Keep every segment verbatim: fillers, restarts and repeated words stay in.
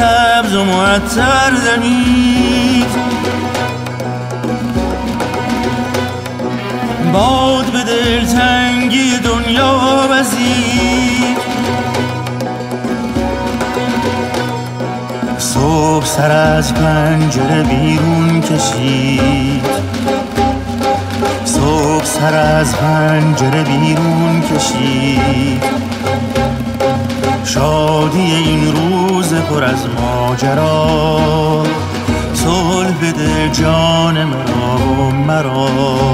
سبز و معطر دمید. باد به دلتنگی دنیا وزید. صبح سر از پنجره بیرون کشید. صبح سر از پنجره بیرون کشید. شادی این روز پر از ماجرا، صلح بده جان مرا و مرا.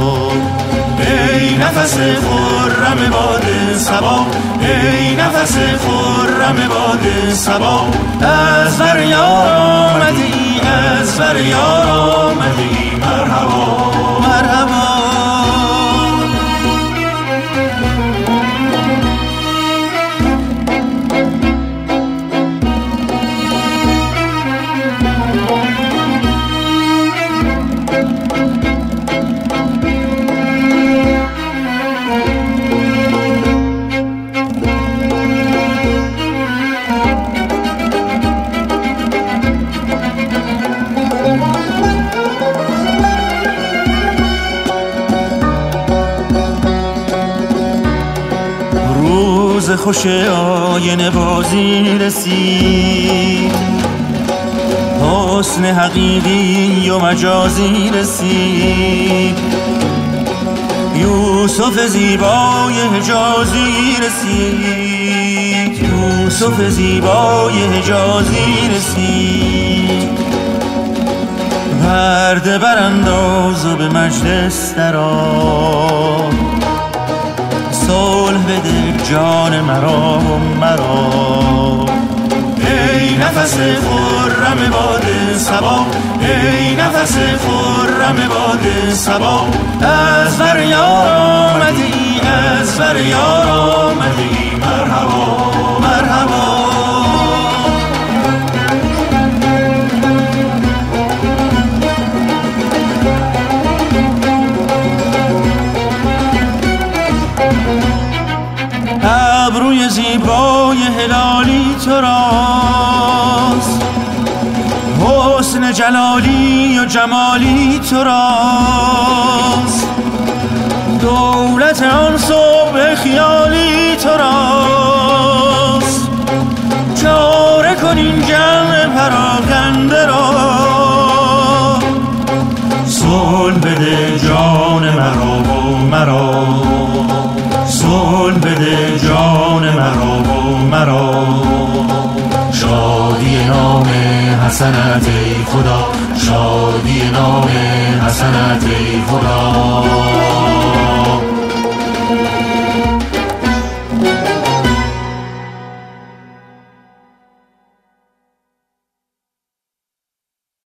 ای نفس خرم باد صبا، ای نفس خرم باد صبا، از بر یار آمدی، از بر یار آمدی، مرحبا مرحبا. روز خوش آینه بازی رسید. حسن حقیقی و مجازی رسید. یوسف زیبای حجازی رسید. یوسف زیبای حجازی رسید. پرده برانداز و به مجلس درآ، صلح بده جان مرا و مرا. ای نفس خرم باد صبا، ای نفس خرم باد صبا، از بر یار آمدی، از بر یار آمدی، مرحبا مرحبا. ابروی زیبای هلالی تو راست، حسن جلالی و جمالی تو راست. دولت آن صبح خیالی تو راست. چاره کن این جمع پراکنده را، صلح بده جان مرا و مرا. صلح بده جان مرا و مرا. شادی نام حسنت ای خدا، شادی نام حسنت ای خدا.